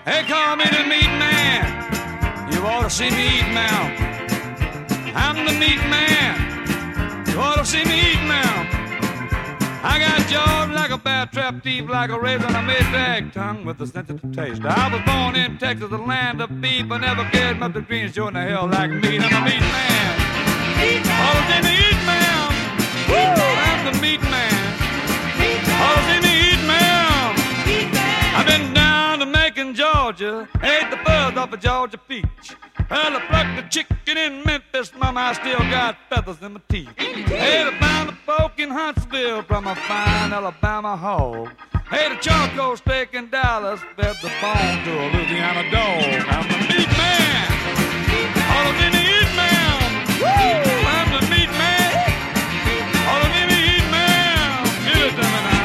They call me the meat man. You ought to see me eat now. I'm the meat man. You ought to see me eat now. I got jaws like a bear trap, teeth like a razor, and a Maytag tongue with a sensitive taste. I was born in Texas, the land of beef. I never cared much the dreams showing the hell like meat. I'm a meat man. Ought to see me eat, man. I'm the meat man. Ought to see me eat, man. I've been down to Macon, Georgia, ate the fuzz off a Georgia peach. Well, I plucked the chicken in Memphis, mama, I still got feathers in my teeth. Hey, I found the pork in Huntsville from a fine Alabama hog. Hey, the charcoal steak in Dallas fed the bone to a Louisiana dog. I'm the meat man. All of me eat man. I'm the meat man. All of me eat man. Give it to me now.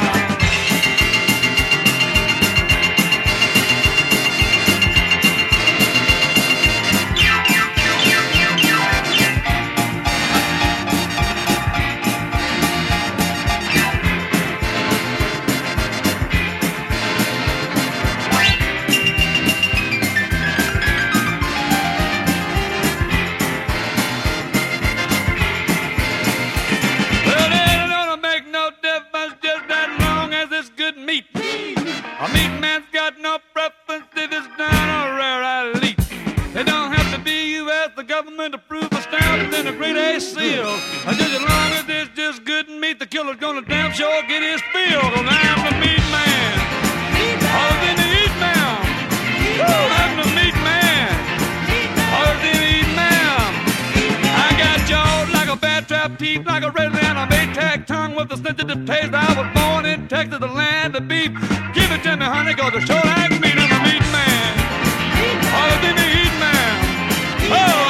A meat man's got no preference if it's down or rare elite. They don't have to be U.S. The government approved the stamp and a great A seal. Just as long as it's just good meat, the killer's gonna damn sure get his fill. 'Cause I'm the meat man. All in the eat man. I'm the meat man. All in the eat man. I got jaws like a bear trap, teeth like a razor, and a Maytag tongue with a sensitive taste. I was born in Texas, the land of beef. Give it to me, honey, 'cause the show like meat. I'm a meat man. All of me eat man. Oh.